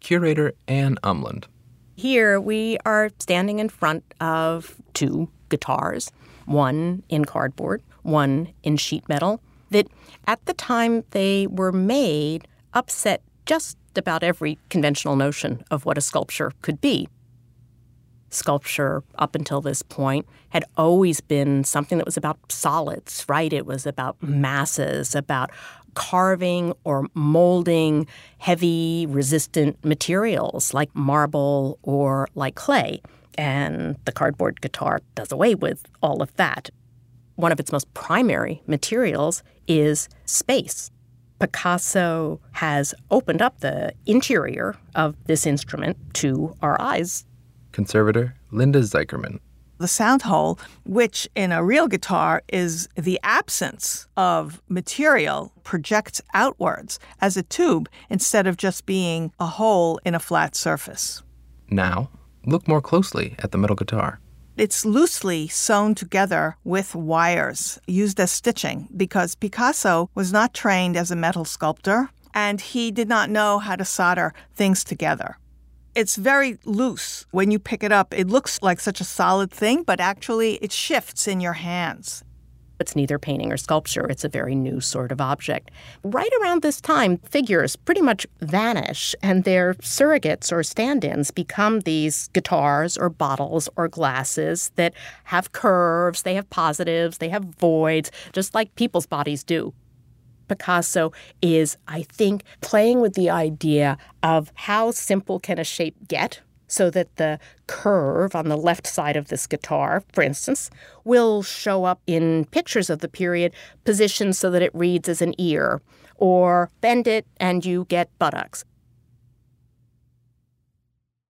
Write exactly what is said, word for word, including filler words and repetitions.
curator Anne Umland. Here we are standing in front of two guitars, one in cardboard, one in sheet metal, that at the time they were made upset just about every conventional notion of what a sculpture could be. Sculpture, up until this point, had always been something that was about solids, right? It was about masses, about carving or molding heavy, resistant materials like marble or like clay. And the cardboard guitar does away with all of that. One of its most primary materials is space. Picasso has opened up the interior of this instrument to our eyes. Conservator Linda Zeicherman. The sound hole, which in a real guitar is the absence of material, projects outwards as a tube instead of just being a hole in a flat surface. Now, look more closely at the metal guitar. It's loosely sewn together with wires used as stitching because Picasso was not trained as a metal sculptor and he did not know how to solder things together. It's very loose. When you pick it up, it looks like such a solid thing, but actually it shifts in your hands. It's neither painting or sculpture. It's a very new sort of object. Right around this time, figures pretty much vanish, and their surrogates or stand-ins become these guitars or bottles or glasses that have curves, they have positives, they have voids, just like people's bodies do. Picasso is, I think, playing with the idea of how simple can a shape get so that the curve on the left side of this guitar, for instance, will show up in pictures of the period positioned so that it reads as an ear, or bend it and you get buttocks.